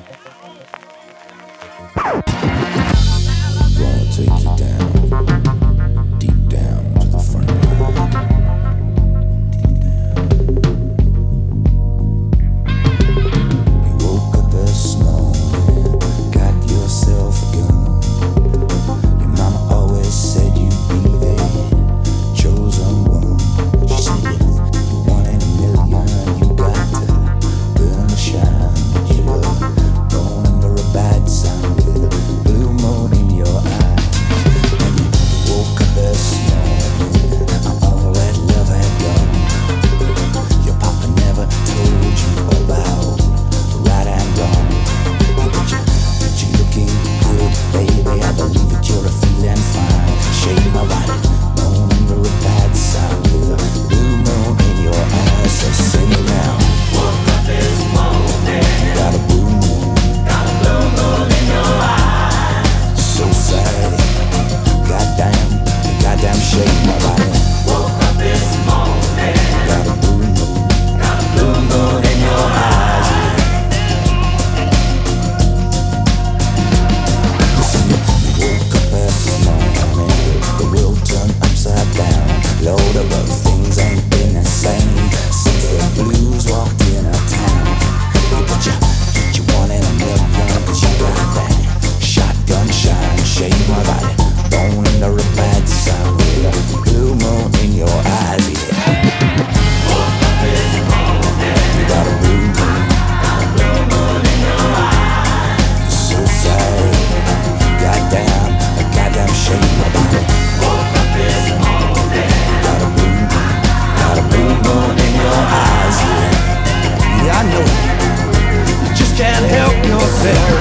Gonna take you down, deep down to the front line. You woke up this morning, got yourself a gun. Your mama always said you'd be the chosen one. She said you're one in a million, you got to burn the shine. But you were born under a bad sign with a blue moon in your eye. And you woke up this morning, all that love had gone. Your papa never told you about right and wrong. But you're looking good, baby. I believe that you're feeling fine. Shade my body, born under a bad sign with a blue moon in your eyes. So sing it now. Woke up this morning, You got a blue moon, got a blue moon in your eyes. so sad. Goddamn shade my body. Woke up this morning, You got a blue moon, got a blue moon in your eyes. listen, you woke up this morning, the world turned upside down. Lord, a lot of things ain't been the same since the blues walked in our town. But you one in a million, 'cause you got that shotgun shine. Shade my body, born under a bad sign with a blue moon in your eyes, yeah. Woke up this morning, You got a blue moon, got a blue moon in your eyes. so sad. Goddamn shade my body. Woke up this morning, Got a blue moon in your eyes, yeah. Yeah, I know it. You just can't help yourself.